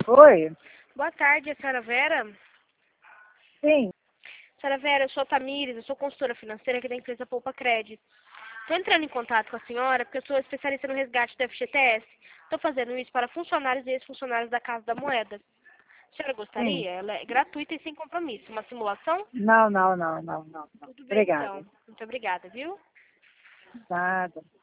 Oi? Boa tarde, a senhora Vera. Sim. Senhora Vera, eu sou a Tamires, eu sou consultora financeira aqui da empresa Poupa Crédito. Estou entrando em contato com a senhora porque eu sou especialista no resgate do FGTS. Estou fazendo isso para funcionários e ex-funcionários da Casa da Moeda. A senhora Sim. gostaria? Ela é gratuita e sem compromisso. Uma simulação? Não. Tudo bem, Obrigada. então. Muito obrigada, viu? Nada.